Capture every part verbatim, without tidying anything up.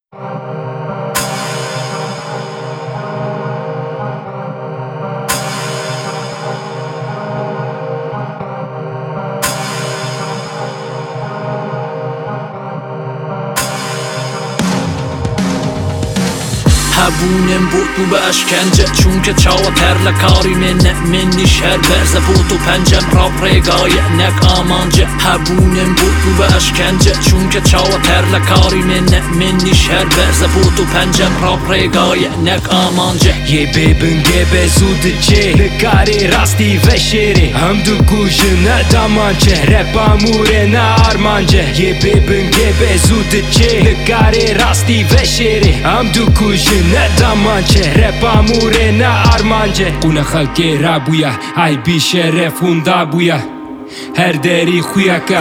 هبونم بود تو به اشکنجه چون که چاو ترل کاری من منی شهر برزه بود تو پنجم راب ریگای نک آمانجه هبونم بود تو به اشکنجه چون که چاو ترل کاری من منی شهر برزه بود تو پنجم راب ریگای نک آمانجه یه ببنگه به زود چه نکاری راستی و شیری هم دو گوشه نه دامانچه رپ اموره نه آرمانجه یه ببنگه به زود چه نکاری راستی و شیری هم دو گوشه نه دامانچه رپ اموره نه آرمانجه قونه خلقی را بویا ای بی شرف هوندا بویا هر دری خویاکا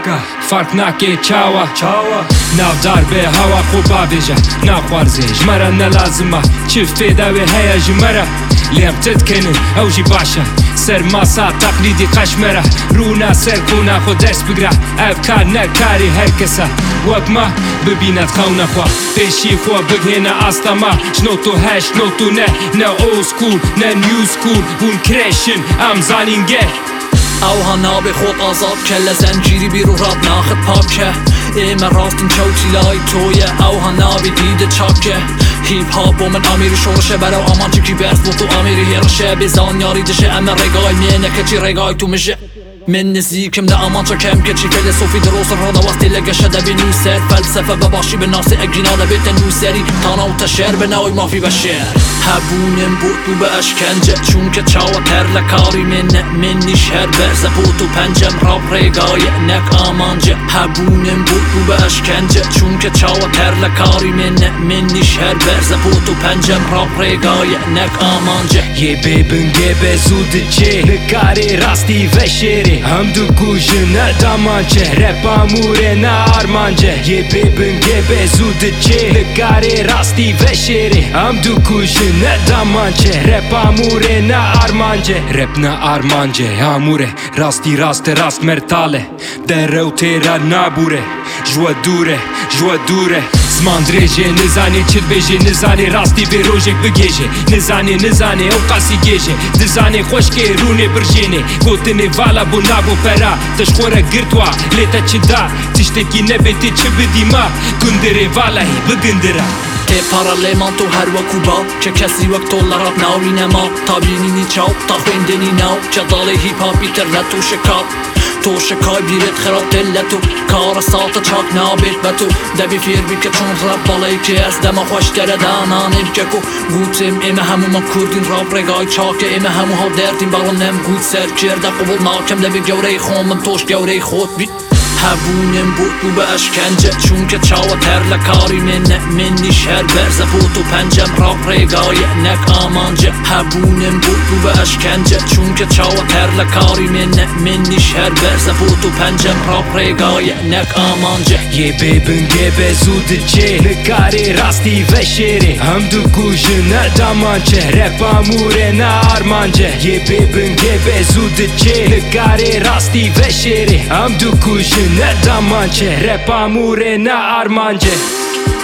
فرق نکه چاوا نافدار به هوا خوبا بیجا نخوارزه جمرا نلازمه چه فیدا و هیا جمرا لیم تدکنن او جی باشا سر ماسا تقلیدی قشمره رونا سر کونه خود درس بگره افکار نکاری هر کسا وک ما ببیند خونه خواه پیشی خواه بگهنه آستما جنو تو هش نو تو نه نه او سکول نه نیو سکول بون کرشن ام زانینگه او ها به خود آزاد کل زنجیری بیرو راب ناخد پاکه ایمه راستین چوتی لای تویه او ها نابی دیده چاکه هیپ هاپ و من امیر شورشه برای آمان چکی برس بود تو امیری هیرشه بیزان یاری دشه اما رگای مینه که چی رگای تو میشه من نزیکم ده آمان چا کم که چی فیلسوفی دروس را دواستی لگشه ده بی نوسر فلسفه بباشی به ناسی اگرینا ده بیت نوسری تانا و تشر به نوی مافی بشر هبونم بود تو به اشکنجه چون که چاو ترل کاری من منی شهر برزه بود تو پنجم راب ریگای نک آمانجه هبونم بود تو به اشکنجه چون که چاو ترل کاری من منی شهر برزه بود تو پنجم راب ریگای نک آمانجه یه ببنگه به زود چه نکاری راستی و شیری هم دو گوشه نه دامانچه رپ اموره نه آرمانجه یه ببنگه به زود چه نکاری راستی و شیری هم دو گوشه نه دامانچه رپ اموره نه آرمانجه رپ نه آرمانجه اموره راستی راست راست مرتاله در رو تیرا نابوره جوا دوره جوا دوره زمان دریجه نزانی چل بیجه نزانی راستی به روژک بگیجه نزانی نزانی او قاسی گیجه دزانی خوشکه رونه برجینه گوتنه والا بو نابو پرا تشخوره گرتوا لیتا چه دا تشتکی نبیتی چه بدی ما گندره والا هی بگندره تی پارالیمان تو هر وکو با که کسی وقت طولارات ناوی نما تا بینینی چاو تا خویندنی ناو که داله هیپ هاپ ایترنت تو شکاب تو شکای بیرت خراب تلتو کار ساعت چاک نابید بتو دبی فیر بی که چون رب بالایی که از دم خوش دره دانانیم که کو گوتیم ایمه همو ما کردین راب رگای چاکه ایمه همو ها دردین برون نم گوت سر کرده قبول ناکم دبی گوره خومم توش گوره خود بی هبونم بود تو به اشکنجه چون که چاو ترل کاری من منی شهر برزه بود تو پنجم راب ریگای نک آمانجه هبونم بود تو به اشکنجه چون که چاو ترل کاری من منی شهر برزه بود تو پنجم راب ریگای نک آمانجه یه ببنگه به زود چه نکاری راستی و شیری هم دو گوشه نه دامانچه رپ اموره نه آرمانجه یه ببنگه به زود چه نکاری راستی و شیری هم دو گوشه نه دامانچه رپ اموره نه آرمانجه